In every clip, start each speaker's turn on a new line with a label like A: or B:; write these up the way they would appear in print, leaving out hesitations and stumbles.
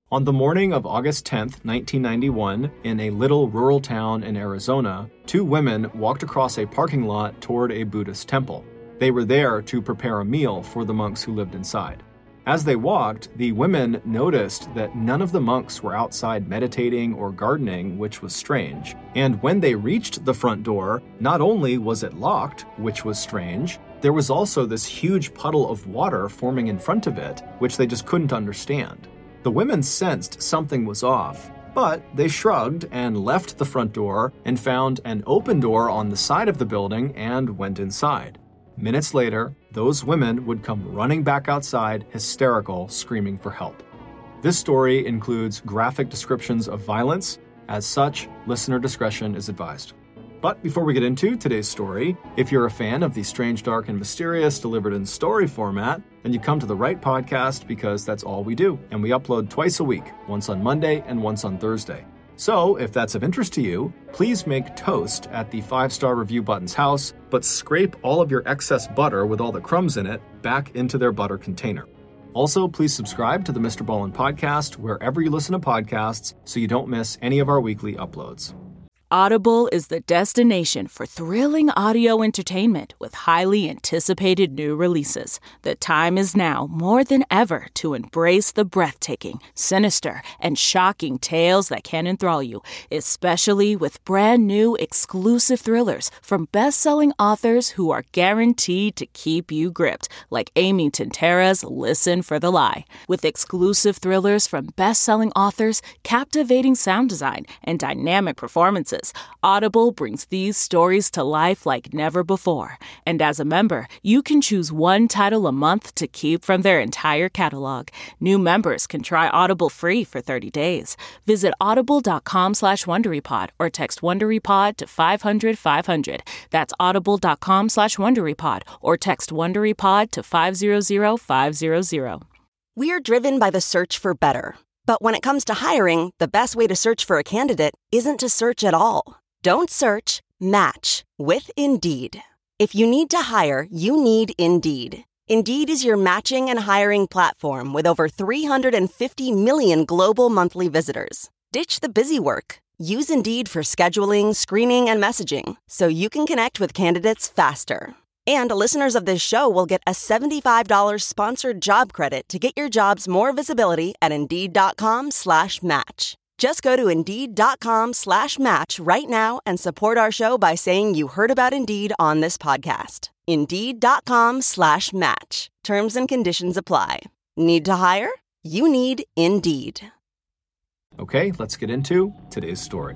A: On the morning of August 10th, 1991, in a little rural town in Arizona, two women walked across a parking lot toward a Buddhist temple. They were there to prepare a meal for the monks who lived inside. As they walked, the women noticed that none of the monks were outside meditating or gardening, which was strange. And when they reached the front door, not only was it locked, which was strange, there was also this huge puddle of water forming in front of it, which they just couldn't understand. The women sensed something was off, but they shrugged and left the front door and found an open door on the side of the building and went inside. Minutes later, those women would come running back outside, hysterical, screaming for help. This story includes graphic descriptions of violence. As such, listener discretion is advised. But before we get into today's story, if you're a fan of the strange, dark, and mysterious delivered in story format, then you come to the right podcast because that's all we do, and we upload twice a week, once on Monday and once on Thursday. So, if that's of interest to you, please make toast at the 5-star review button's house, but scrape all of your excess butter with all the crumbs in it back into their butter container. Also, please subscribe to the Mr. Ballin podcast wherever you listen to podcasts so you don't miss any of our weekly uploads.
B: Audible is the destination for thrilling audio entertainment with highly anticipated new releases. The time is now more than ever to embrace the breathtaking, sinister, and shocking tales that can enthrall you, especially with brand new exclusive thrillers from best-selling authors who are guaranteed to keep you gripped, like Amy Tintera's Listen for the Lie. With exclusive thrillers from best-selling authors, captivating sound design, and dynamic performances, Audible brings these stories to life like never before. And as a member, you can choose one title a month to keep from their entire catalog. New members can try Audible free for 30 days. Visit audible.com/WonderyPod or text WonderyPod to 500-500. That's audible.com/WonderyPod or text WonderyPod to 500-500.
C: We are driven by the search for better. But when it comes to hiring, the best way to search for a candidate isn't to search at all. Don't search, match with Indeed. If you need to hire, you need Indeed. Indeed is your matching and hiring platform with over 350 million global monthly visitors. Ditch the busy work. Use Indeed for scheduling, screening, and messaging so you can connect with candidates faster. And listeners of this show will get a $75 sponsored job credit to get your jobs more visibility at Indeed.com/match. Just go to Indeed.com/match right now and support our show by saying you heard about Indeed on this podcast. Indeed.com/match. Terms and conditions apply. Need to hire? You need Indeed.
A: Okay, let's get into today's story.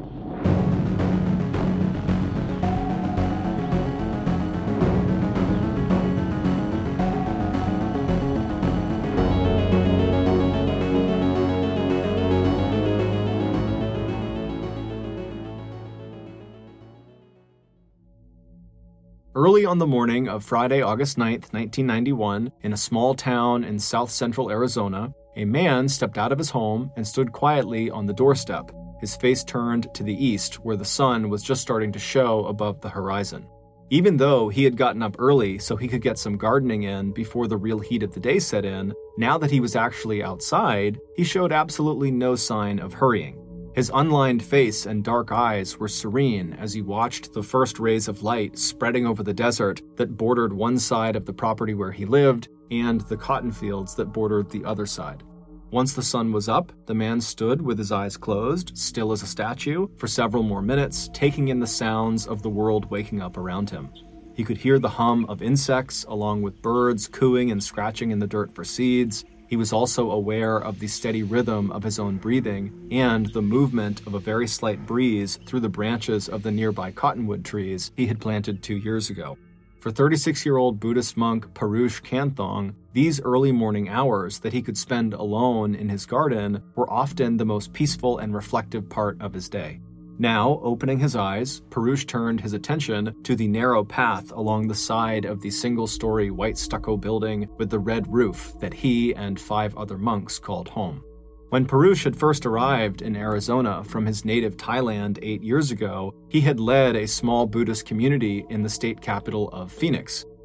A: Early on the morning of Friday, August 9th, 1991, in a small town in south-central Arizona, a man stepped out of his home and stood quietly on the doorstep, his face turned to the east where the sun was just starting to show above the horizon. Even though he had gotten up early so he could get some gardening in before the real heat of the day set in, now that he was actually outside, he showed absolutely no sign of hurrying. His unlined face and dark eyes were serene as he watched the first rays of light spreading over the desert that bordered one side of the property where he lived and the cotton fields that bordered the other side. Once the sun was up, the man stood with his eyes closed, still as a statue, for several more minutes, taking in the sounds of the world waking up around him. He could hear the hum of insects along with birds cooing and scratching in the dirt for seeds. He was also aware of the steady rhythm of his own breathing and the movement of a very slight breeze through the branches of the nearby cottonwood trees he had planted 2 years ago. For 36-year-old Buddhist monk Parush Kanthong, these early morning hours that he could spend alone in his garden were often the most peaceful and reflective part of his day. Now, opening his eyes, Parush turned his attention to the narrow path along the side of the single-story white stucco building with the red roof that he and 5 other monks called home. When Parush had first arrived in Arizona from his native Thailand 8 years ago, he had led a small Buddhist community in the state capital of Phoenix.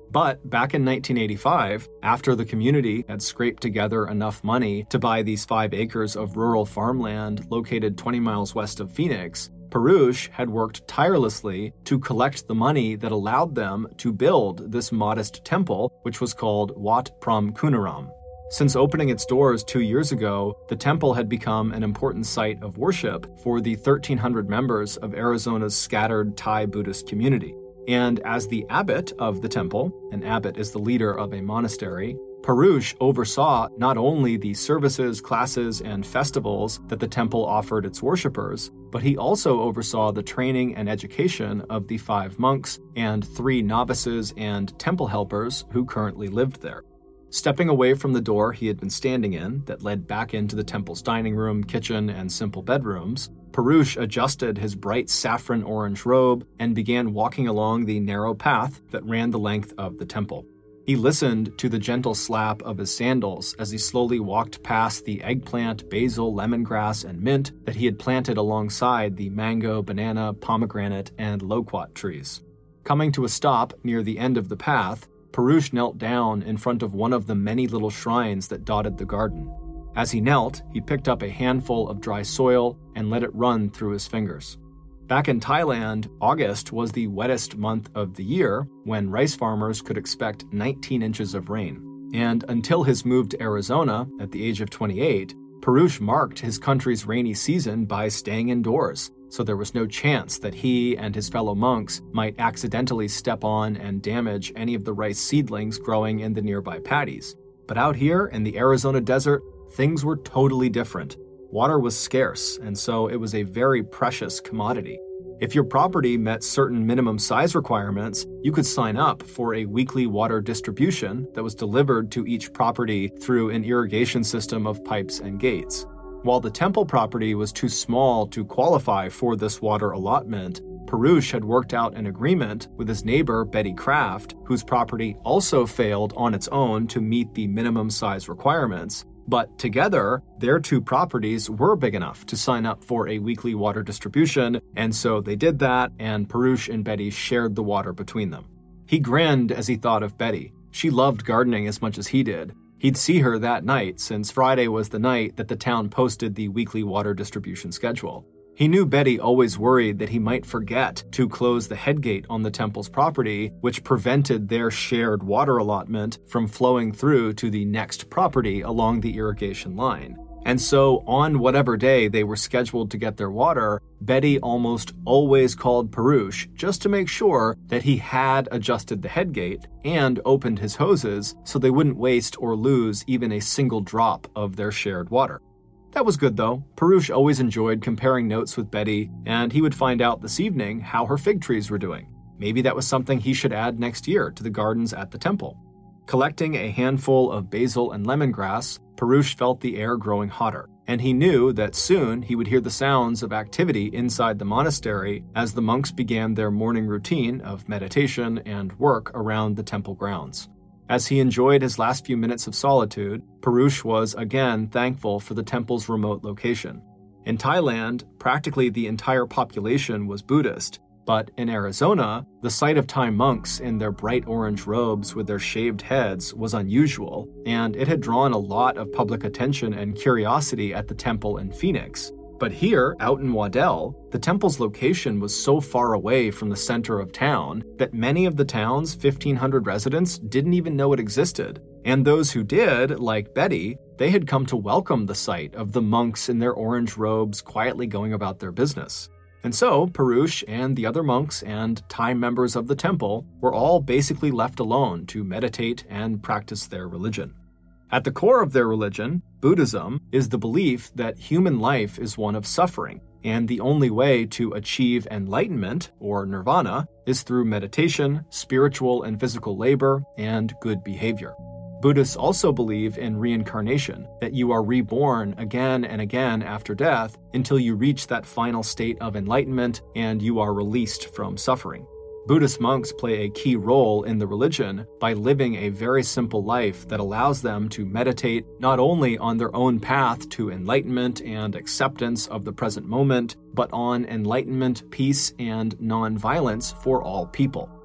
A: But back in 1985, after the community had scraped together enough money to buy these 5 acres of rural farmland located 20 miles west of Phoenix, Perush had worked tirelessly to collect the money that allowed them to build this modest temple, which was called Wat Phra Kunaram. Since opening its doors 2 years ago, the temple had become an important site of worship for the 1,300 members of Arizona's scattered Thai Buddhist community. And as the abbot of the temple, an abbot is the leader of a monastery, Perush oversaw not only the services, classes, and festivals that the temple offered its worshippers, but he also oversaw the training and education of the 5 monks and 3 novices and temple helpers who currently lived there. Stepping away from the door he had been standing in that led back into the temple's dining room, kitchen, and simple bedrooms, Perush adjusted his bright saffron orange robe and began walking along the narrow path that ran the length of the temple. He listened to the gentle slap of his sandals as he slowly walked past the eggplant, basil, lemongrass, and mint that he had planted alongside the mango, banana, pomegranate, and loquat trees. Coming to a stop near the end of the path, Perush knelt down in front of one of the many little shrines that dotted the garden. As he knelt, he picked up a handful of dry soil and let it run through his fingers. Back in Thailand, August was the wettest month of the year, when rice farmers could expect 19 inches of rain. And until his move to Arizona at the age of 28, Perush marked his country's rainy season by staying indoors, so there was no chance that he and his fellow monks might accidentally step on and damage any of the rice seedlings growing in the nearby paddies. But out here in the Arizona desert, things were totally different. Water was scarce, and so it was a very precious commodity. If your property met certain minimum size requirements, you could sign up for a weekly water distribution that was delivered to each property through an irrigation system of pipes and gates. While the temple property was too small to qualify for this water allotment, Perush had worked out an agreement with his neighbor Betty Kraft, whose property also failed on its own to meet the minimum size requirements. But together, their 2 properties were big enough to sign up for a weekly water distribution, and so they did that, and Perush and Betty shared the water between them. He grinned as he thought of Betty. She loved gardening as much as he did. He'd see her that night, since Friday was the night that the town posted the weekly water distribution schedule. He knew Betty always worried that he might forget to close the headgate on the temple's property, which prevented their shared water allotment from flowing through to the next property along the irrigation line. And so, on whatever day they were scheduled to get their water, Betty almost always called Perush just to make sure that he had adjusted the headgate and opened his hoses so they wouldn't waste or lose even a single drop of their shared water. That was good, though. Perush always enjoyed comparing notes with Betty, and he would find out this evening how her fig trees were doing. Maybe that was something he should add next year to the gardens at the temple. Collecting a handful of basil and lemongrass, Perush felt the air growing hotter, and he knew that soon he would hear the sounds of activity inside the monastery as the monks began their morning routine of meditation and work around the temple grounds. As he enjoyed his last few minutes of solitude, Perush was again thankful for the temple's remote location. In Thailand, practically the entire population was Buddhist, but in Arizona, the sight of Thai monks in their bright orange robes with their shaved heads was unusual, and it had drawn a lot of public attention and curiosity at the temple in Phoenix. But here, out in Waddell, the temple's location was so far away from the center of town that many of the town's 1,500 residents didn't even know it existed. And those who did, like Betty, they had come to welcome the sight of the monks in their orange robes quietly going about their business. And so, Perush and the other monks and Thai members of the temple were all basically left alone to meditate and practice their religion. At the core of their religion, Buddhism, is the belief that human life is one of suffering, and the only way to achieve enlightenment, or nirvana, is through meditation, spiritual and physical labor, and good behavior. Buddhists also believe in reincarnation, that you are reborn again and again after death until you reach that final state of enlightenment and you are released from suffering. Buddhist monks play a key role in the religion by living a very simple life that allows them to meditate not only on their own path to enlightenment and acceptance of the present moment, but on enlightenment, peace, and non-violence for all people.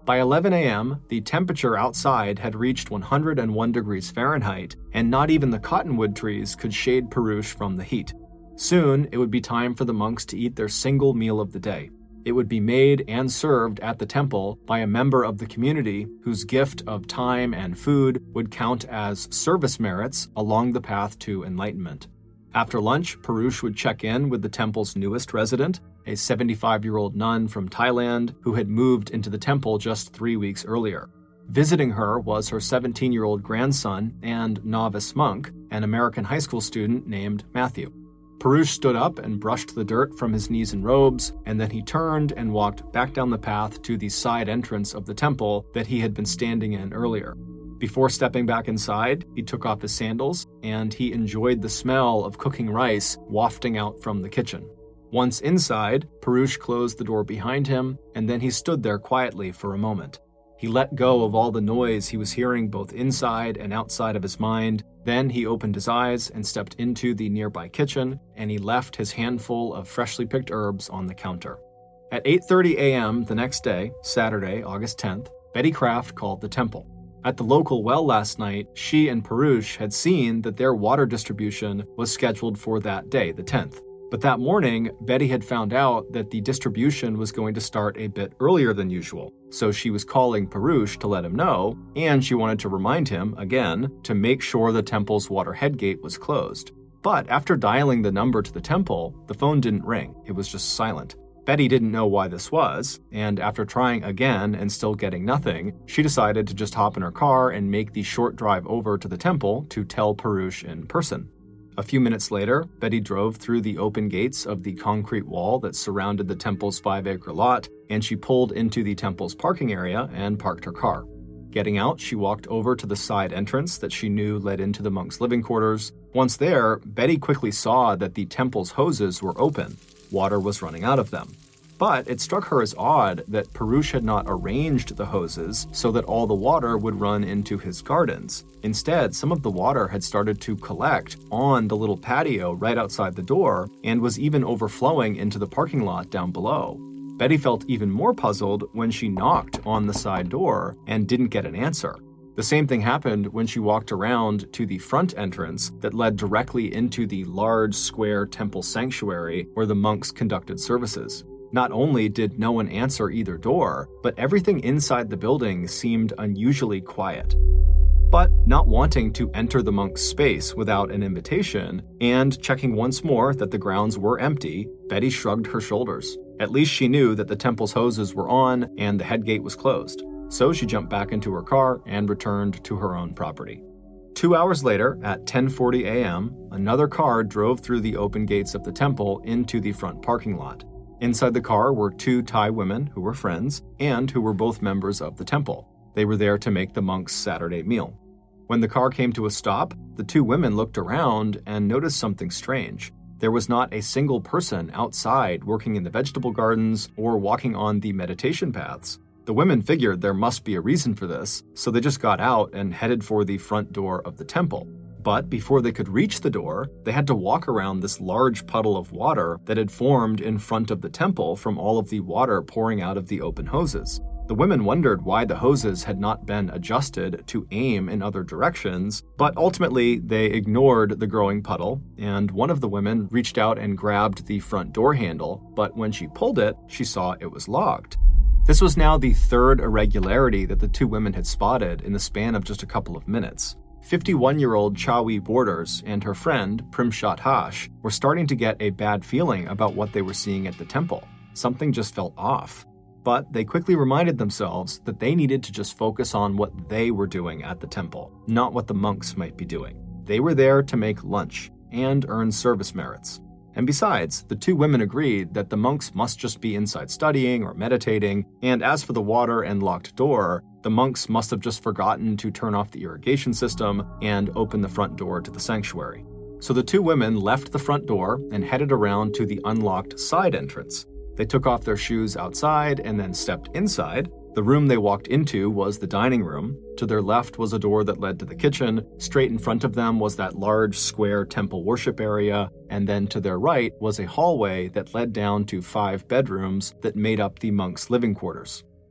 A: By 11 a.m., the temperature outside had reached 101 degrees Fahrenheit, and not even the cottonwood trees could shade Perush from the heat. Soon, it would be time for the monks to eat their single meal of the day. It would be made and served at the temple by a member of the community whose gift of time and food would count as service merits along the path to enlightenment. After lunch, Perush would check in with the temple's newest resident, a 75-year-old nun from Thailand who had moved into the temple just 3 weeks earlier. Visiting her was her 17-year-old grandson and novice monk, an American high school student named Matthew. Perush stood up and brushed the dirt from his knees and robes, and then he turned and walked back down the path to the side entrance of the temple that he had been standing in earlier. Before stepping back inside, he took off his sandals, and he enjoyed the smell of cooking rice wafting out from the kitchen. Once inside, Perush closed the door behind him, and then he stood there quietly for a moment. He let go of all the noise he was hearing both inside and outside of his mind. Then he opened his eyes and stepped into the nearby kitchen, and he left his handful of freshly picked herbs on the counter. At 8:30 a.m. the next day, Saturday, August 10th, Betty Kraft called the temple. At the local well last night, she and Perush had seen that their water distribution was scheduled for that day, the 10th. But that morning, Betty had found out that the distribution was going to start a bit earlier than usual, so she was calling Perush to let him know, and she wanted to remind him, again, to make sure the temple's water head gate was closed. But after dialing the number to the temple, the phone didn't ring. It was just silent. Betty didn't know why this was, and after trying again and still getting nothing, she decided to just hop in her car and make the short drive over to the temple to tell Perush in person. A few minutes later, Betty drove through the open gates of the concrete wall that surrounded the temple's 5-acre lot, and she pulled into the temple's parking area and parked her car. Getting out, she walked over to the side entrance that she knew led into the monks' living quarters. Once there, Betty quickly saw that the temple's hoses were open. Water was running out of them. But it struck her as odd that Perush had not arranged the hoses so that all the water would run into his gardens. Instead, some of the water had started to collect on the little patio right outside the door and was even overflowing into the parking lot down below. Betty felt even more puzzled when she knocked on the side door and didn't get an answer. The same thing happened when she walked around to the front entrance that led directly into the large square temple sanctuary where the monks conducted services. Not only did no one answer either door, but everything inside the building seemed unusually quiet. But not wanting to enter the monk's space without an invitation, and checking once more that the grounds were empty, Betty shrugged her shoulders. At least she knew that the temple's hoses were on and the head gate was closed. So she jumped back into her car and returned to her own property. 2 hours later, at 10:40 a.m., another car drove through the open gates of the temple into the front parking lot. Inside the car were 2 Thai women who were friends and who were both members of the temple. They were there to make the monks' Saturday meal. When the car came to a stop, the 2 women looked around and noticed something strange. There was not a single person outside working in the vegetable gardens or walking on the meditation paths. The women figured there must be a reason for this, so they just got out and headed for the front door of the temple. But before they could reach the door, they had to walk around this large puddle of water that had formed in front of the temple from all of the water pouring out of the open hoses. The women wondered why the hoses had not been adjusted to aim in other directions, but ultimately they ignored the growing puddle, and one of the women reached out and grabbed the front door handle, but when she pulled it, she saw it was locked. This was now the 3rd irregularity that the 2 women had spotted in the span of just a couple of minutes. 51-year-old Chawi Borders and her friend, Primshat Hash, were starting to get a bad feeling about what they were seeing at the temple. Something just felt off. But they quickly reminded themselves that they needed to just focus on what they were doing at the temple, not what the monks might be doing. They were there to make lunch and earn service merits. And besides, the 2 women agreed that the monks must just be inside studying or meditating, and as for the water and locked door, the monks must have just forgotten to turn off the irrigation system and open the front door to the sanctuary. So the 2 women left the front door and headed around to the unlocked side entrance. They took off their shoes outside and then stepped inside. The room they walked into was the dining room. To their left was a door that led to the kitchen. Straight in front of them was that large square temple worship area. And then to their right was a hallway that led down to 5 bedrooms that made up the monks' living quarters.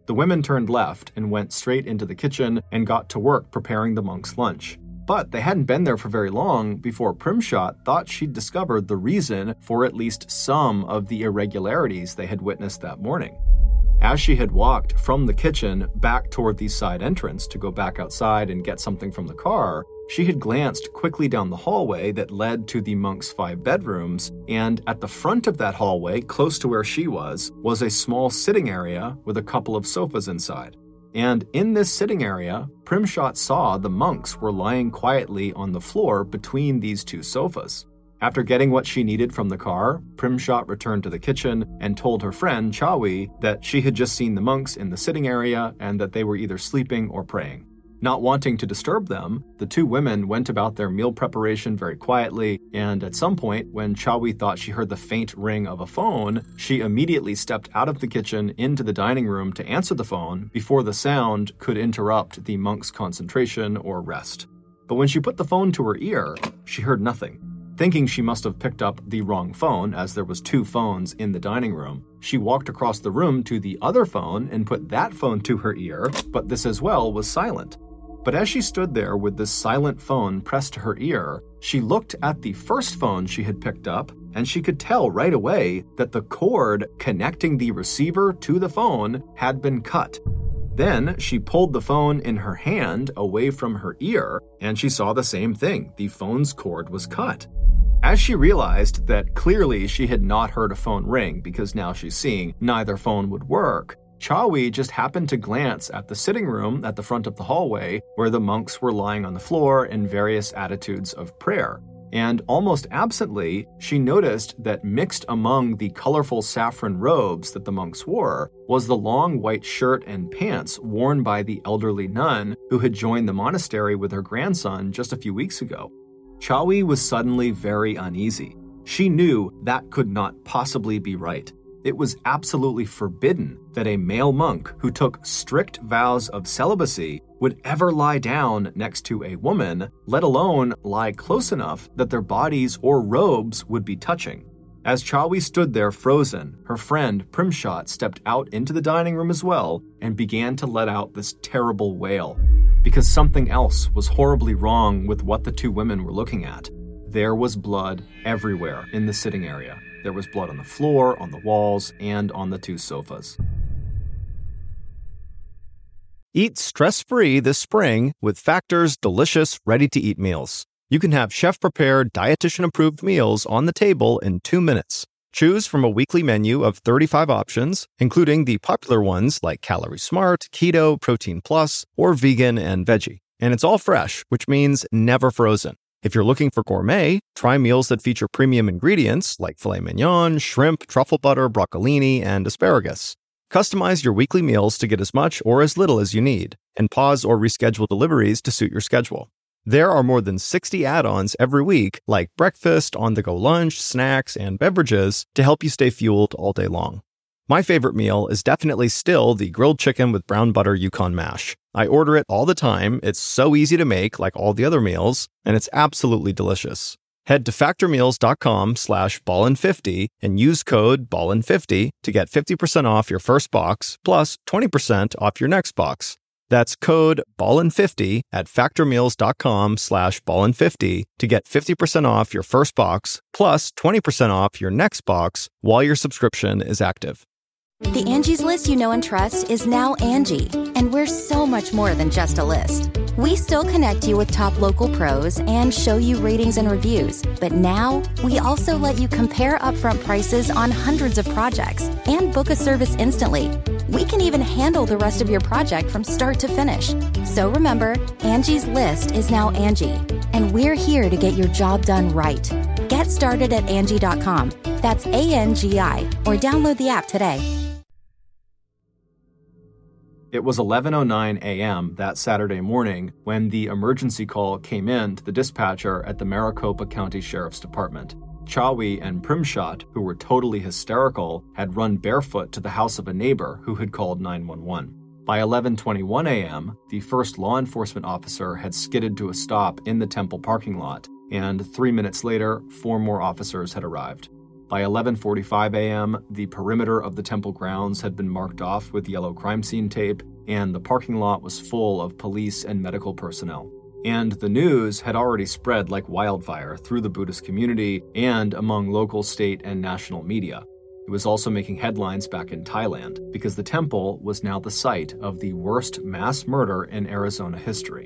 A: The women turned left and went straight into the kitchen and got to work preparing the monks' lunch. But they hadn't been there for very long before Primshot thought she'd discovered the reason for at least some of the irregularities they had witnessed that morning. As she had walked from the kitchen back toward the side entrance to go back outside and get something from the car, she had glanced quickly down the hallway that led to the monks' 5 bedrooms, and at the front of that hallway, close to where she was a small sitting area with a couple of sofas inside. And in this sitting area, Primshot saw the monks were lying quietly on the floor between these 2 sofas. After getting what she needed from the car, Primshot returned to the kitchen and told her friend, Chawi, that she had just seen the monks in the sitting area and that they were either sleeping or praying. Not wanting to disturb them, the 2 women went about their meal preparation very quietly, and at some point, when Chawi thought she heard the faint ring of a phone, she immediately stepped out of the kitchen into the dining room to answer the phone before the sound could interrupt the monks' concentration or rest. But when she put the phone to her ear, she heard nothing. Thinking she must have picked up the wrong phone, as there was 2 phones in the dining room, she walked across the room to the other phone and put that phone to her ear, but this as well was silent. But as she stood there with this silent phone pressed to her ear, she looked at the first phone she had picked up, and she could tell right away that the cord connecting the receiver to the phone had been cut. Then she pulled the phone in her hand away from her ear, and she saw the same thing. The phone's cord was cut. As she realized that clearly she had not heard a phone ring because now she's seeing neither phone would work, Chawi just happened to glance at the sitting room at the front of the hallway where the monks were lying on the floor in various attitudes of prayer. And almost absently, she noticed that mixed among the colorful saffron robes that the monks wore was the long white shirt and pants worn by the elderly nun who had joined the monastery with her grandson just a few weeks ago. Chawi was suddenly very uneasy. She knew that could not possibly be right. It was absolutely forbidden that a male monk who took strict vows of celibacy would ever lie down next to a woman, let alone lie close enough that their bodies or robes would be touching. As Chawi stood there frozen, her friend Primshot stepped out into the dining room as well and began to let out this terrible wail. Because something else was horribly wrong with what the 2 women were looking at. There was blood everywhere in the sitting area. There was blood on the floor, on the walls, and on the 2 sofas.
D: Eat stress-free this spring with Factor's delicious, ready-to-eat meals. You can have chef-prepared, dietitian-approved meals on the table in 2 minutes. Choose from a weekly menu of 35 options, including the popular ones like Calorie Smart, Keto, Protein Plus, or Vegan and Veggie. And it's all fresh, which means never frozen. If you're looking for gourmet, try meals that feature premium ingredients like filet mignon, shrimp, truffle butter, broccolini, and asparagus. Customize your weekly meals to get as much or as little as you need, and pause or reschedule deliveries to suit your schedule. There are more than 60 add-ons every week, like breakfast, on-the-go lunch, snacks, and beverages to help you stay fueled all day long. My favorite meal is definitely still the grilled chicken with brown butter Yukon mash. I order it all the time. It's so easy to make, like all the other meals, and it's absolutely delicious. Head to factormeals.com/ballin50 and use code ballin50 to get 50% off your first box plus 20% off your next box. That's code ballin50 at factormeals.com/ballin50 to get 50% off your first box plus 20% off your next box while your subscription is active.
E: The Angie's List you know and trust is now Angie, and we're so much more than just a list. We still connect you with top local pros and show you ratings and reviews, but now we also let you compare upfront prices on hundreds of projects and book a service instantly. We can even handle the rest of your project from start to finish. So remember, Angie's List is now Angie, and we're here to get your job done right. Get started at Angie.com. That's ANGI, or download the app today.
A: It was 11:09 a.m. that Saturday morning when the emergency call came in to the dispatcher at the Maricopa County Sheriff's Department. Chawi and Primshot, who were totally hysterical, had run barefoot to the house of a neighbor who had called 911. By 11:21 a.m., the first law enforcement officer had skidded to a stop in the temple parking lot, and 3 minutes later, 4 more officers had arrived. By 11:45 a.m., the perimeter of the temple grounds had been marked off with yellow crime scene tape, and the parking lot was full of police and medical personnel. And the news had already spread like wildfire through the Buddhist community and among local, state, and national media. It was also making headlines back in Thailand because the temple was now the site of the worst mass murder in Arizona history.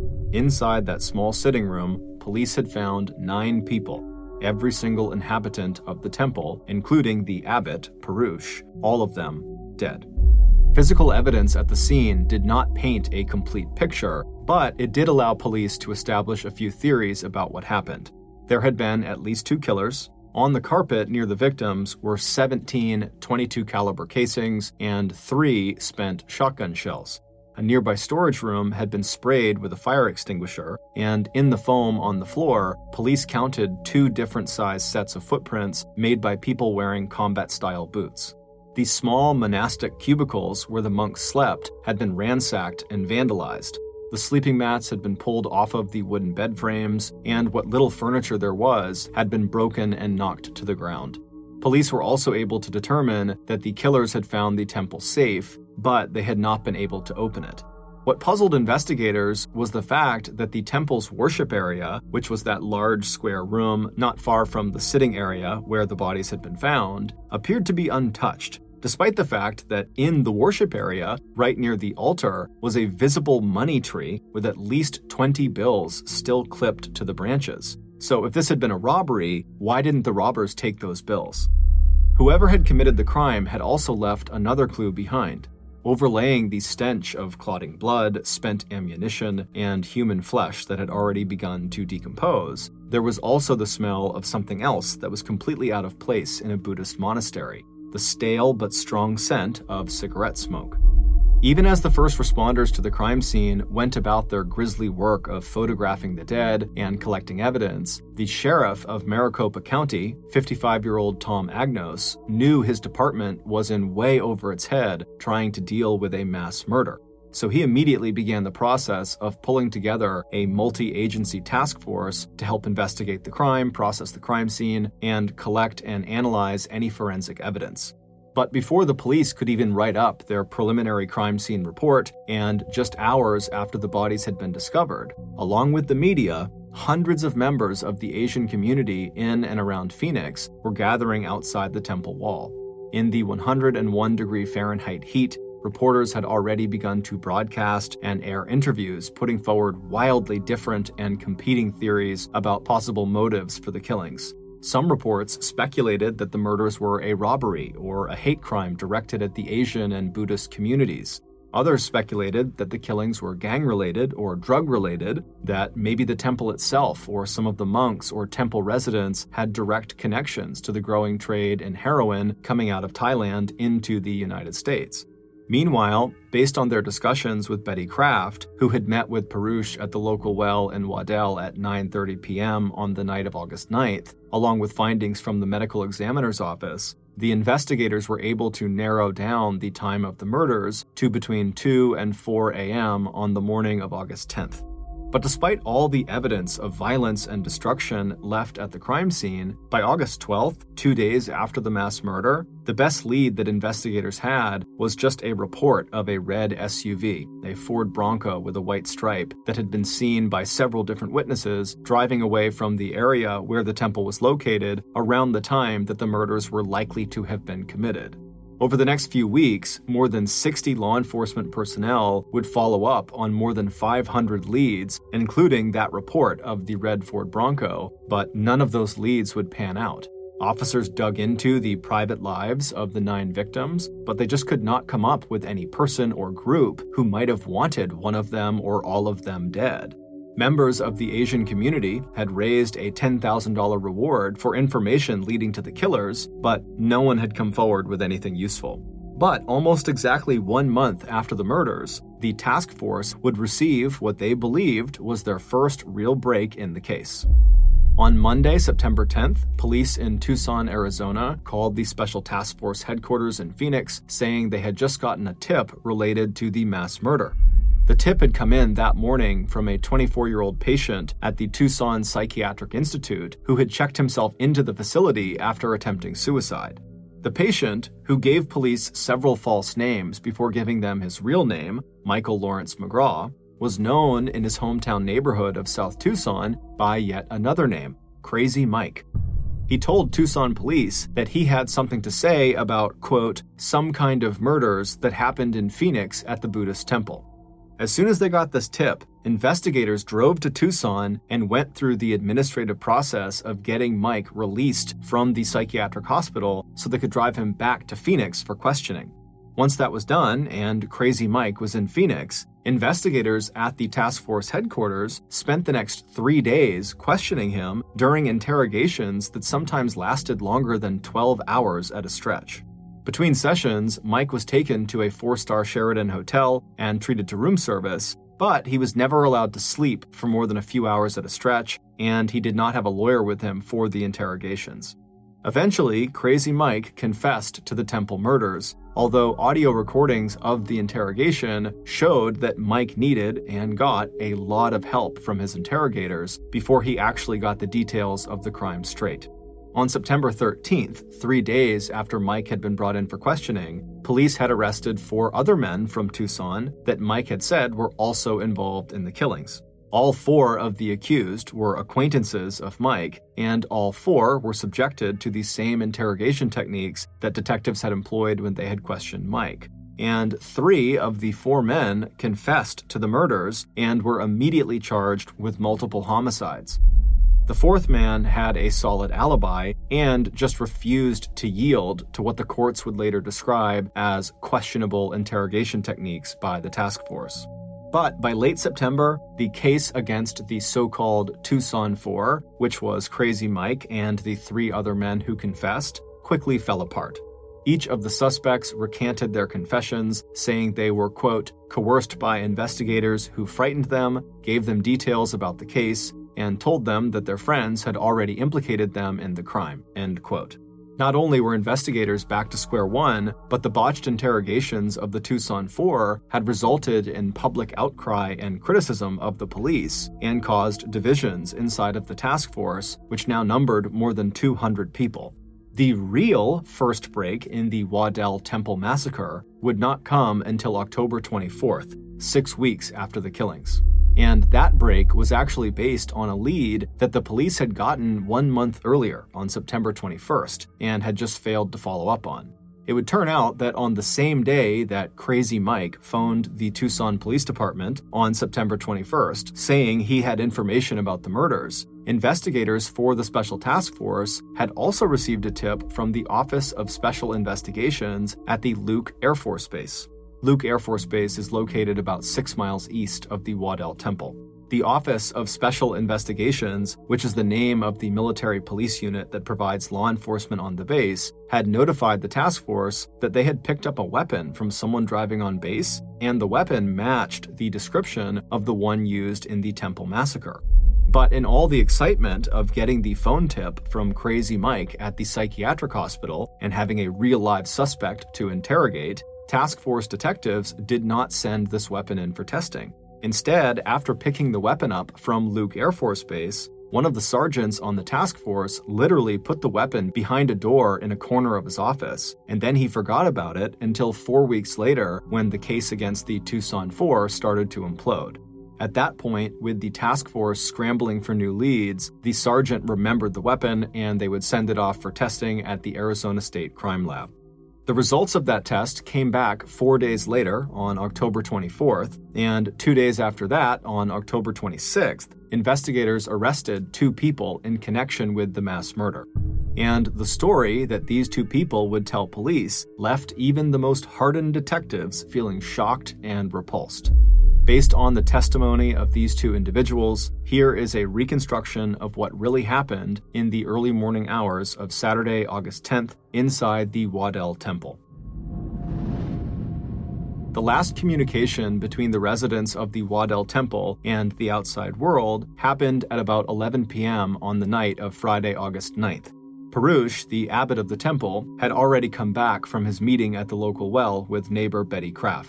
A: Inside that small sitting room, police had found 9 people, every single inhabitant of the temple, including the abbot, Perush, all of them dead. Physical evidence at the scene did not paint a complete picture, but it did allow police to establish a few theories about what happened. There had been at least 2 killers. On the carpet near the victims were 17 .22 caliber casings and 3 spent shotgun shells. A nearby storage room had been sprayed with a fire extinguisher, and in the foam on the floor, police counted 2 different size sets of footprints made by people wearing combat-style boots. These small monastic cubicles where the monks slept had been ransacked and vandalized. The sleeping mats had been pulled off of the wooden bed frames, and what little furniture there was had been broken and knocked to the ground. Police were also able to determine that the killers had found the temple safe, but they had not been able to open it. What puzzled investigators was the fact that the temple's worship area, which was that large square room not far from the sitting area where the bodies had been found, appeared to be untouched, despite the fact that in the worship area, right near the altar, was a visible money tree with at least 20 bills still clipped to the branches. So if this had been a robbery, why didn't the robbers take those bills? Whoever had committed the crime had also left another clue behind. Overlaying the stench of clotting blood, spent ammunition, and human flesh that had already begun to decompose, there was also the smell of something else that was completely out of place in a Buddhist monastery, the stale but strong scent of cigarette smoke. Even as the first responders to the crime scene went about their grisly work of photographing the dead and collecting evidence, the sheriff of Maricopa County, 55-year-old Tom Agnos, knew his department was in way over its head trying to deal with a mass murder. So he immediately began the process of pulling together a multi-agency task force to help investigate the crime, process the crime scene, and collect and analyze any forensic evidence. But before the police could even write up their preliminary crime scene report, and just hours after the bodies had been discovered, along with the media, hundreds of members of the Asian community in and around Phoenix were gathering outside the temple wall. In the 101-degree Fahrenheit heat, reporters had already begun to broadcast and air interviews, putting forward wildly different and competing theories about possible motives for the killings. Some reports speculated that the murders were a robbery or a hate crime directed at the Asian and Buddhist communities. Others speculated that the killings were gang-related or drug-related, that maybe the temple itself or some of the monks or temple residents had direct connections to the growing trade in heroin coming out of Thailand into the United States. Meanwhile, based on their discussions with Betty Kraft, who had met with Perush at the local well in Waddell at 9:30 p.m. on the night of August 9th, along with findings from the medical examiner's office, the investigators were able to narrow down the time of the murders to between 2 and 4 a.m. on the morning of August 10th. But despite all the evidence of violence and destruction left at the crime scene, by August 12th, 2 days after the mass murder, the best lead that investigators had was just a report of a red SUV, a Ford Bronco with a white stripe, that had been seen by several different witnesses driving away from the area where the temple was located around the time that the murders were likely to have been committed. Over the next few weeks, more than 60 law enforcement personnel would follow up on more than 500 leads, including that report of the red Ford Bronco, but none of those leads would pan out. Officers dug into the private lives of the 9 victims, but they just could not come up with any person or group who might have wanted one of them or all of them dead. Members of the Asian community had raised a $10,000 reward for information leading to the killers, but no one had come forward with anything useful. But almost exactly 1 month after the murders, the task force would receive what they believed was their first real break in the case. On Monday, September 10th, police in Tucson, Arizona, called the Special Task Force headquarters in Phoenix, saying they had just gotten a tip related to the mass murder. The tip had come in that morning from a 24-year-old patient at the Tucson Psychiatric Institute who had checked himself into the facility after attempting suicide. The patient, who gave police several false names before giving them his real name, Michael Lawrence McGraw, was known in his hometown neighborhood of South Tucson by yet another name, Crazy Mike. He told Tucson police that he had something to say about, quote, some kind of murders that happened in Phoenix at the Buddhist temple. As soon as they got this tip, investigators drove to Tucson and went through the administrative process of getting Mike released from the psychiatric hospital so they could drive him back to Phoenix for questioning. Once that was done and Crazy Mike was in Phoenix, investigators at the task force headquarters spent the next 3 days questioning him during interrogations that sometimes lasted longer than 12 hours at a stretch. Between sessions, Mike was taken to a 4-star Sheraton hotel and treated to room service, but he was never allowed to sleep for more than a few hours at a stretch, and he did not have a lawyer with him for the interrogations. Eventually, Crazy Mike confessed to the temple murders, although audio recordings of the interrogation showed that Mike needed and got a lot of help from his interrogators before he actually got the details of the crime straight. On September 13th, 3 days after Mike had been brought in for questioning, police had arrested 4 other men from Tucson that Mike had said were also involved in the killings. All 4 of the accused were acquaintances of Mike, and all 4 were subjected to the same interrogation techniques that detectives had employed when they had questioned Mike. And 3 of the 4 men confessed to the murders and were immediately charged with multiple homicides. The 4th man had a solid alibi and just refused to yield to what the courts would later describe as questionable interrogation techniques by the task force. But by late September, the case against the so-called Tucson 4, which was Crazy Mike and the 3 other men who confessed, quickly fell apart. Each of the suspects recanted their confessions, saying they were, quote, coerced by investigators who frightened them, gave them details about the case, and told them that their friends had already implicated them in the crime, end quote. Not only were investigators back to square one, but the botched interrogations of the Tucson 4 had resulted in public outcry and criticism of the police and caused divisions inside of the task force, which now numbered more than 200 people. The real first break in the Waddell Temple massacre would not come until October 24th, 6 weeks after the killings. And that break was actually based on a lead that the police had gotten 1 month earlier on September 21st and had just failed to follow up on. It would turn out that on the same day that Crazy Mike phoned the Tucson Police Department on September 21st, saying he had information about the murders, investigators for the Special Task Force had also received a tip from the Office of Special Investigations at the Luke Air Force Base. Luke Air Force Base is located about 6 miles east of the Waddell Temple. The Office of Special Investigations, which is the name of the military police unit that provides law enforcement on the base, had notified the task force that they had picked up a weapon from someone driving on base, and the weapon matched the description of the one used in the Temple massacre. But in all the excitement of getting the phone tip from Crazy Mike at the psychiatric hospital and having a real live suspect to interrogate, task force detectives did not send this weapon in for testing. Instead, after picking the weapon up from Luke Air Force Base, one of the sergeants on the task force literally put the weapon behind a door in a corner of his office, and then he forgot about it until 4 weeks later when the case against the Tucson 4 started to implode. At that point, with the task force scrambling for new leads, the sergeant remembered the weapon and they would send it off for testing at the Arizona State Crime Lab. The results of that test came back 4 days later on October 24th, and 2 days after that, on October 26th, investigators arrested 2 people in connection with the mass murder. And the story that these 2 people would tell police left even the most hardened detectives feeling shocked and repulsed. Based on the testimony of these 2 individuals, here is a reconstruction of what really happened in the early morning hours of Saturday, August 10th, inside the Waddell Temple. The last communication between the residents of the Waddell Temple and the outside world happened at about 11 p.m. on the night of Friday, August 9th. Perush, the abbot of the temple, had already come back from his meeting at the local well with neighbor Betty Kraft.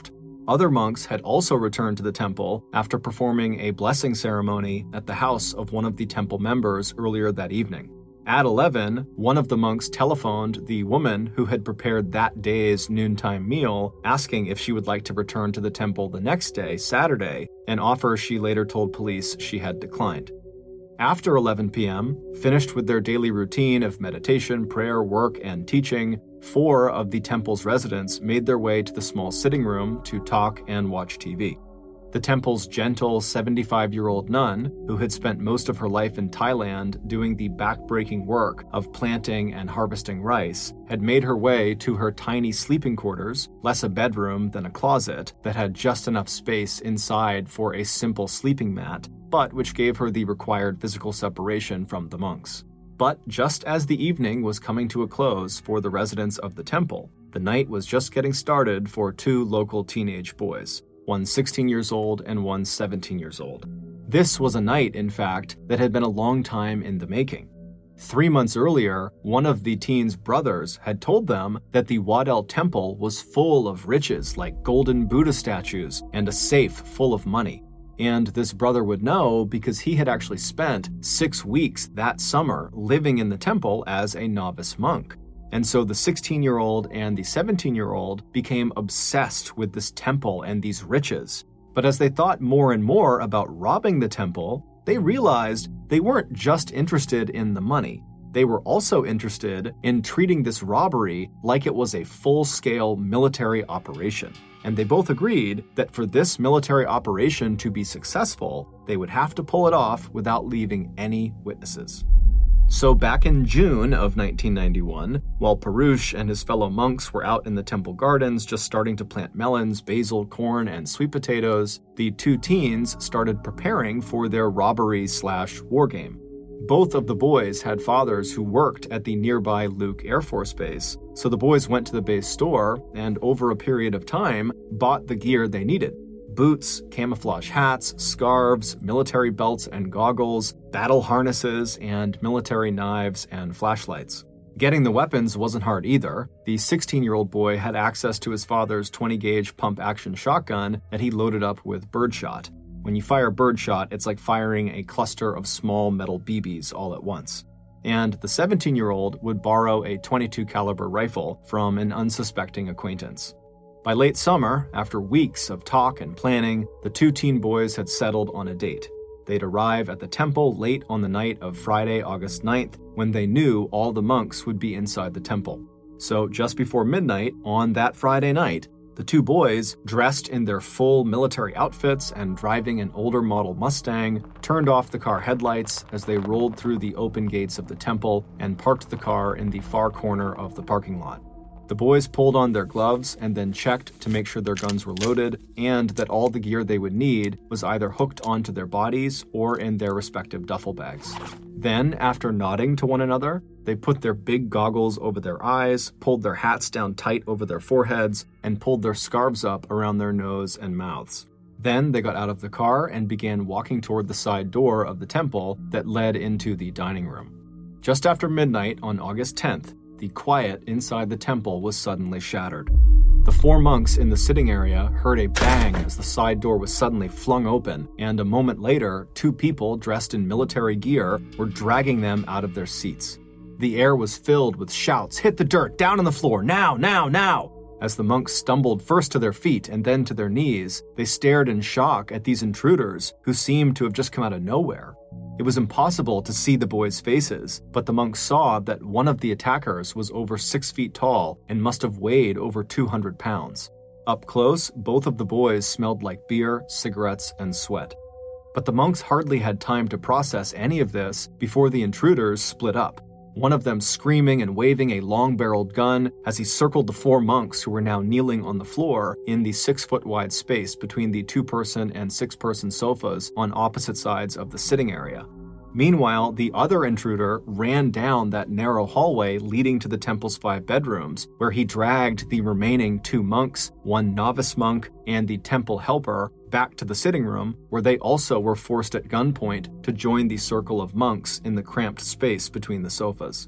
A: Other monks had also returned to the temple after performing a blessing ceremony at the house of one of the temple members earlier that evening. At 11, one of the monks telephoned the woman who had prepared that day's noontime meal, asking if she would like to return to the temple the next day, Saturday, an offer she later told police she had declined. After 11 p.m., finished with their daily routine of meditation, prayer, work, and teaching, 4 of the temple's residents made their way to the small sitting room to talk and watch TV. The temple's gentle 75-year-old nun, who had spent most of her life in Thailand doing the back-breaking work of planting and harvesting rice, had made her way to her tiny sleeping quarters, less a bedroom than a closet, that had just enough space inside for a simple sleeping mat, but which gave her the required physical separation from the monks. But just as the evening was coming to a close for the residents of the temple, the night was just getting started for 2 local teenage boys. One 16 years old and one 17 years old. This was a night, in fact, that had been a long time in the making. 3 months earlier, one of the teens' brothers had told them that the Wat El Temple was full of riches like golden Buddha statues and a safe full of money. And this brother would know because he had actually spent 6 weeks that summer living in the temple as a novice monk. And so the 16-year-old and the 17-year-old became obsessed with this temple and these riches. But as they thought more and more about robbing the temple, they realized they weren't just interested in the money. They were also interested in treating this robbery like it was a full-scale military operation. And they both agreed that for this military operation to be successful, they would have to pull it off without leaving any witnesses. So back in June of 1991, while Perush and his fellow monks were out in the temple gardens just starting to plant melons, basil, corn, and sweet potatoes, the 2 teens started preparing for their robbery/war game. Both of the boys had fathers who worked at the nearby Luke Air Force Base, so the boys went to the base store and over a period of time bought the gear they needed. Boots, camouflage hats, scarves, military belts and goggles, battle harnesses, and military knives and flashlights. Getting the weapons wasn't hard either. The 16-year-old boy had access to his father's 20-gauge pump-action shotgun that he loaded up with birdshot. When you fire birdshot, it's like firing a cluster of small metal BBs all at once. And the 17-year-old would borrow a .22 caliber rifle from an unsuspecting acquaintance. By late summer, after weeks of talk and planning, the 2 teen boys had settled on a date. They'd arrive at the temple late on the night of Friday, August 9th, when they knew all the monks would be inside the temple. So just before midnight on that Friday night, the 2 boys, dressed in their full military outfits and driving an older model Mustang, turned off the car headlights as they rolled through the open gates of the temple and parked the car in the far corner of the parking lot. The boys pulled on their gloves and then checked to make sure their guns were loaded and that all the gear they would need was either hooked onto their bodies or in their respective duffel bags. Then, after nodding to one another, they put their big goggles over their eyes, pulled their hats down tight over their foreheads, and pulled their scarves up around their nose and mouths. Then they got out of the car and began walking toward the side door of the temple that led into the dining room. Just after midnight on August 10th, the quiet inside the temple was suddenly shattered. The 4 monks in the sitting area heard a bang as the side door was suddenly flung open, and a moment later, 2 people dressed in military gear were dragging them out of their seats. The air was filled with shouts, "Hit the dirt, down on the floor, now, now, now!" As the monks stumbled first to their feet and then to their knees, they stared in shock at these intruders who seemed to have just come out of nowhere. It was impossible to see the boys' faces, but the monks saw that one of the attackers was over 6 feet tall and must have weighed over 200 pounds. Up close, both of the boys smelled like beer, cigarettes, and sweat. But the monks hardly had time to process any of this before the intruders split up. One of them screaming and waving a long-barreled gun as he circled the 4 monks who were now kneeling on the floor in the 6-foot-wide space between the 2-person and 6-person sofas on opposite sides of the sitting area. Meanwhile, the other intruder ran down that narrow hallway leading to the temple's 5 bedrooms, where he dragged the remaining 2 monks, 1 novice monk, and the temple helper back to the sitting room, where they also were forced at gunpoint to join the circle of monks in the cramped space between the sofas.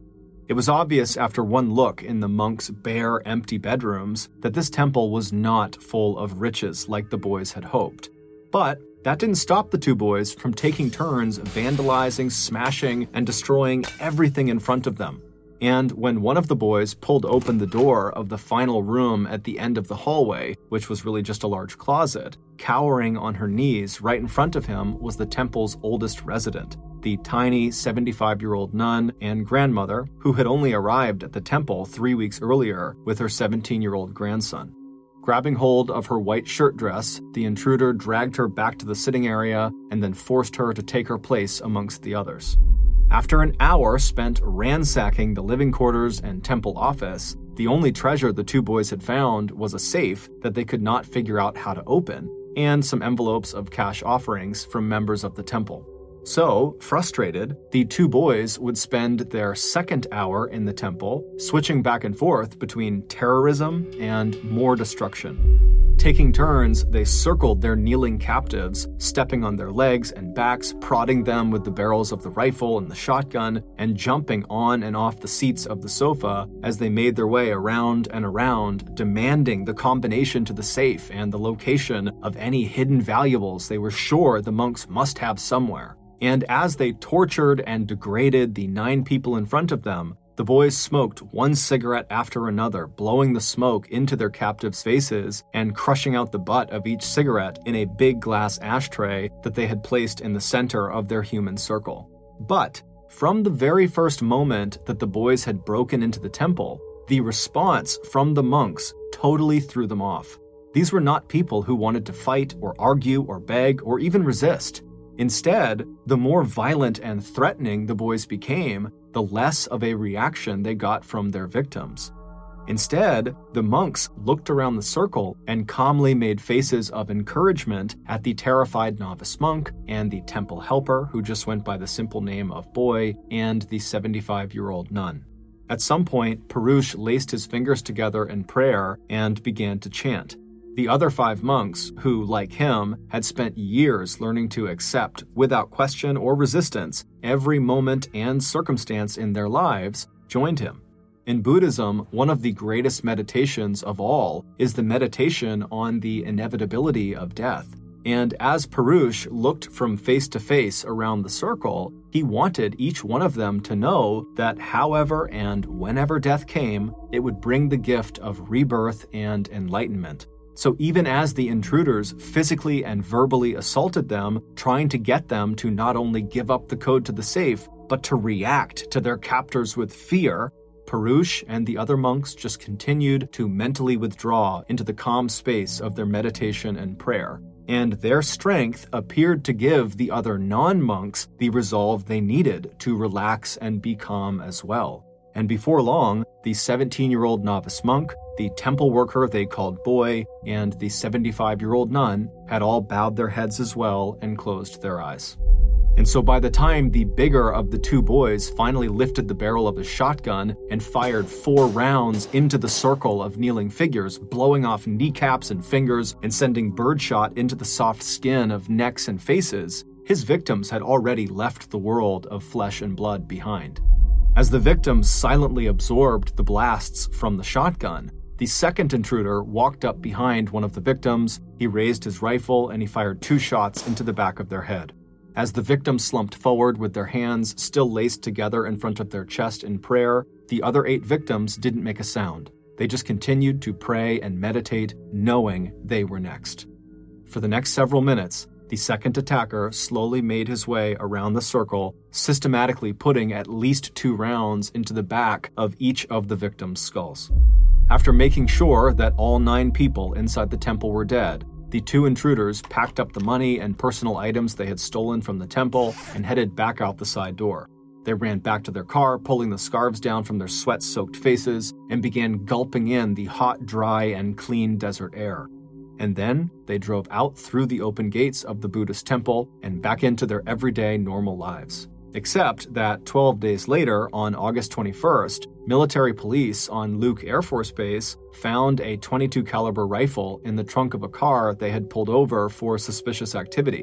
A: It was obvious after one look in the monks' bare, empty bedrooms that this temple was not full of riches like the boys had hoped. But that didn't stop the two boys from taking turns vandalizing, smashing, and destroying everything in front of them. And when one of the boys pulled open the door of the final room at the end of the hallway, which was really just a large closet, cowering on her knees right in front of him was the temple's oldest resident, the tiny 75-year-old nun and grandmother who had only arrived at the temple 3 weeks earlier with her 17-year-old grandson. Grabbing hold of her white shirt dress, the intruder dragged her back to the sitting area and then forced her to take her place amongst the others. After an hour spent ransacking the living quarters and temple office, the only treasure the two boys had found was a safe that they could not figure out how to open, and some envelopes of cash offerings from members of the temple. So, frustrated, the two boys would spend their second hour in the temple, switching back and forth between terrorism and more destruction. Taking turns, they circled their kneeling captives, stepping on their legs and backs, prodding them with the barrels of the rifle and the shotgun, and jumping on and off the seats of the sofa as they made their way around and around, demanding the combination to the safe and the location of any hidden valuables they were sure the monks must have somewhere. And as they tortured and degraded the 9 people in front of them, the boys smoked one cigarette after another, blowing the smoke into their captives' faces and crushing out the butt of each cigarette in a big glass ashtray that they had placed in the center of their human circle. But from the very first moment that the boys had broken into the temple, the response from the monks totally threw them off. These were not people who wanted to fight or argue or beg or even resist. Instead, the more violent and threatening the boys became, the less of a reaction they got from their victims. Instead, the monks looked around the circle and calmly made faces of encouragement at the terrified novice monk and the temple helper, who just went by the simple name of Boy, and the 75-year-old nun. At some point, Perush laced his fingers together in prayer and began to chant. The other 5 monks, who, like him, had spent years learning to accept, without question or resistance, every moment and circumstance in their lives, joined him. In Buddhism, one of the greatest meditations of all is the meditation on the inevitability of death. And as Perush looked from face to face around the circle, he wanted each one of them to know that however and whenever death came, it would bring the gift of rebirth and enlightenment. So even as the intruders physically and verbally assaulted them, trying to get them to not only give up the code to the safe, but to react to their captors with fear, Perush and the other monks just continued to mentally withdraw into the calm space of their meditation and prayer. And their strength appeared to give the other non-monks the resolve they needed to relax and be calm as well. And before long, the 17-year-old novice monk, the temple worker they called Boy, and the 75-year-old nun had all bowed their heads as well and closed their eyes. And so by the time the bigger of the 2 boys finally lifted the barrel of his shotgun and fired 4 rounds into the circle of kneeling figures, blowing off kneecaps and fingers and sending birdshot into the soft skin of necks and faces, his victims had already left the world of flesh and blood behind. As the victims silently absorbed the blasts from the shotgun, the second intruder walked up behind one of the victims, he raised his rifle, and he fired 2 shots into the back of their head. As the victims slumped forward with their hands still laced together in front of their chest in prayer, the other 8 victims didn't make a sound. They just continued to pray and meditate, knowing they were next. For the next several minutes, the second attacker slowly made his way around the circle, systematically putting at least 2 rounds into the back of each of the victims' skulls. After making sure that all 9 people inside the temple were dead, the 2 intruders packed up the money and personal items they had stolen from the temple and headed back out the side door. They ran back to their car, pulling the scarves down from their sweat-soaked faces, and began gulping in the hot, dry, and clean desert air. And then they drove out through the open gates of the Buddhist temple and back into their everyday normal lives. Except that 12 days later, on August 21st, military police on Luke Air Force Base found a .22 caliber rifle in the trunk of a car they had pulled over for suspicious activity.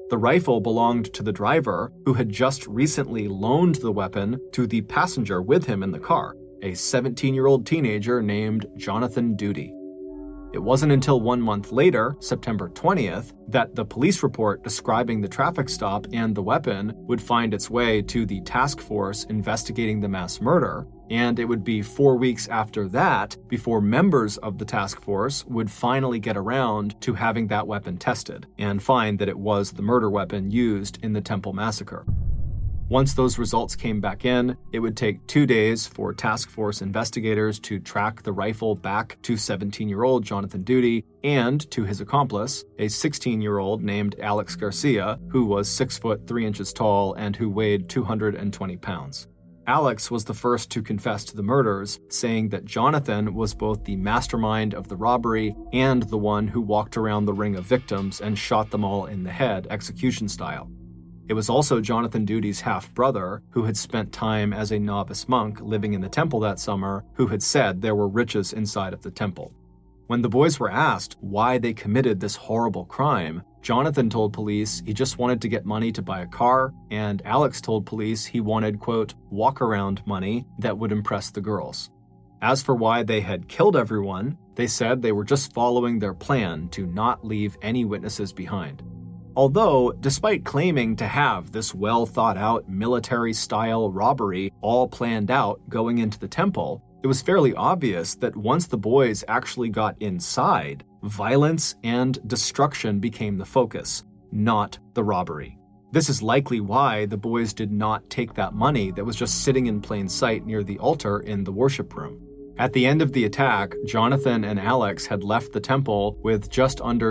A: The rifle belonged to the driver, who had just recently loaned the weapon to the passenger with him in the car, a 17-year-old teenager named Jonathan Duty. It wasn't until 1 month later, September 20th, that the police report describing the traffic stop and the weapon would find its way to the task force investigating the mass murder, and it would be 4 weeks after that before members of the task force would finally get around to having that weapon tested and find that it was the murder weapon used in the Temple massacre. Once those results came back in, it would take 2 days for task force investigators to track the rifle back to 17-year-old Jonathan Duty and to his accomplice, a 16-year-old named Alex Garcia, who was 6 foot 3 inches tall and who weighed 220 pounds. Alex was the first to confess to the murders, saying that Jonathan was both the mastermind of the robbery and the one who walked around the ring of victims and shot them all in the head, execution style. It was also Jonathan Duty's half-brother, who had spent time as a novice monk living in the temple that summer, who had said there were riches inside of the temple. When the boys were asked why they committed this horrible crime, Jonathan told police he just wanted to get money to buy a car, and Alex told police he wanted, quote, walk-around money that would impress the girls. As for why they had killed everyone, they said they were just following their plan to not leave any witnesses behind. Although, despite claiming to have this well-thought-out military-style robbery all planned out going into the temple, it was fairly obvious that once the boys actually got inside, violence and destruction became the focus, not the robbery. This is likely why the boys did not take that money that was just sitting in plain sight near the altar in the worship room. At the end of the attack, Jonathan and Alex had left the temple with just under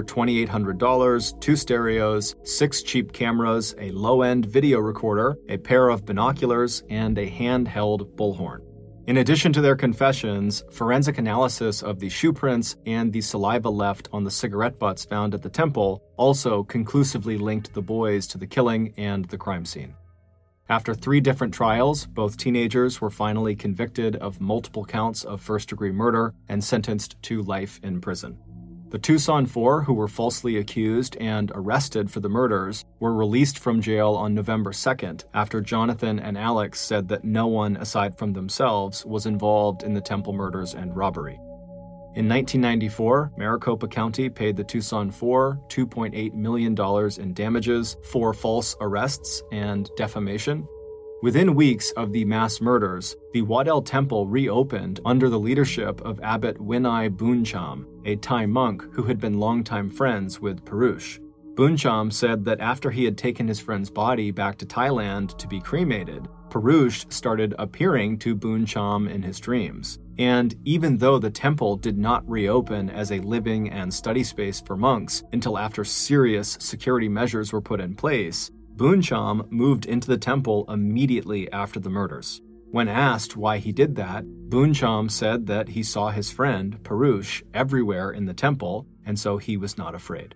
A: $2,800, 2 stereos, 6 cheap cameras, a low-end video recorder, a pair of binoculars, and a handheld bullhorn. In addition to their confessions, forensic analysis of the shoe prints and the saliva left on the cigarette butts found at the temple also conclusively linked the boys to the killing and the crime scene. After 3 different trials, both teenagers were finally convicted of multiple counts of first-degree murder and sentenced to life in prison. The Tucson 4, who were falsely accused and arrested for the murders, were released from jail on November 2nd after Jonathan and Alex said that no one aside from themselves was involved in the temple murders and robbery. In 1994, Maricopa County paid the Tucson 4 $2.8 million in damages for false arrests and defamation. Within weeks of the mass murders, the Waddell Temple reopened under the leadership of Abbot Winai Booncham, a Thai monk who had been longtime friends with Perush. Booncham said that after he had taken his friend's body back to Thailand to be cremated, Perush started appearing to Booncham in his dreams. And even though the temple did not reopen as a living and study space for monks until after serious security measures were put in place, Booncham moved into the temple immediately after the murders. When asked why he did that, Booncham said that he saw his friend, Perush, everywhere in the temple, and so he was not afraid.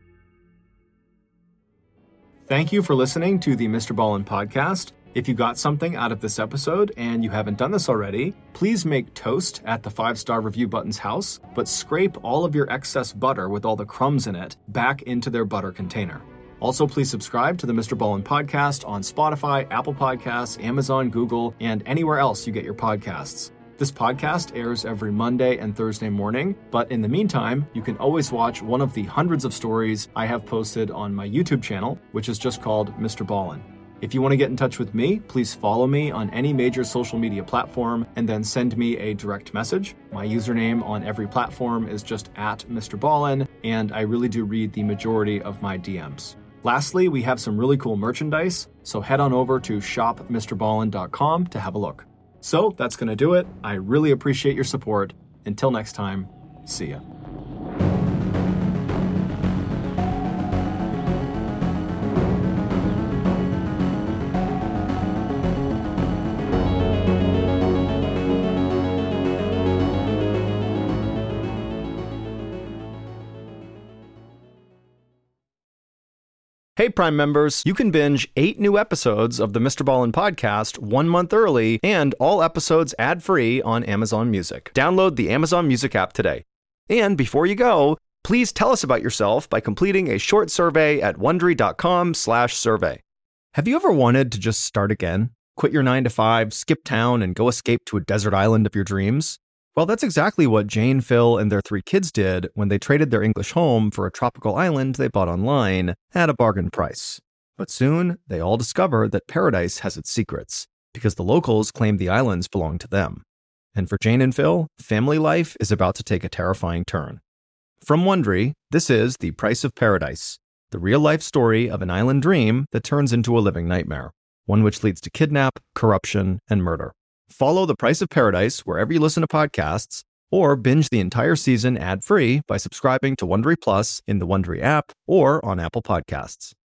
A: Thank you for listening to the Mr. Ballin podcast. If you got something out of this episode and you haven't done this already, please make toast at the 5-star review button's house, but scrape all of your excess butter with all the crumbs in it back into their butter container. Also, please subscribe to the Mr. Ballin podcast on Spotify, Apple Podcasts, Amazon, Google, and anywhere else you get your podcasts. This podcast airs every Monday and Thursday morning, but in the meantime, you can always watch one of the hundreds of stories I have posted on my YouTube channel, which is just called Mr. Ballin. If you want to get in touch with me, please follow me on any major social media platform and then send me a direct message. My username on every platform is just @MrBallin, and I really do read the majority of my DMs. Lastly, we have some really cool merchandise, so head on over to shopmrballin.com to have a look. So that's going to do it. I really appreciate your support. Until next time, see ya.
D: Hey, Prime members, you can binge 8 new episodes of the Mr. Ballin podcast 1 month early and all episodes ad-free on Amazon Music. Download the Amazon Music app today. And before you go, Please tell us about yourself by completing a short survey at Wondery.com/survey. Have you ever wanted to just start again? Quit your 9-to-5, skip town, and go escape to a desert island of your dreams? Well, that's exactly what Jane, Phil, and their 3 kids did when they traded their English home for a tropical island they bought online at a bargain price. But soon, they all discover that paradise has its secrets, because the locals claim the islands belong to them. And for Jane and Phil, family life is about to take a terrifying turn. From Wondery, this is The Price of Paradise, the real-life story of an island dream that turns into a living nightmare, one which leads to kidnap, corruption, and murder. Follow The Price of Paradise wherever you listen to podcasts, or binge the entire season ad-free by subscribing to Wondery Plus in the Wondery app or on Apple Podcasts.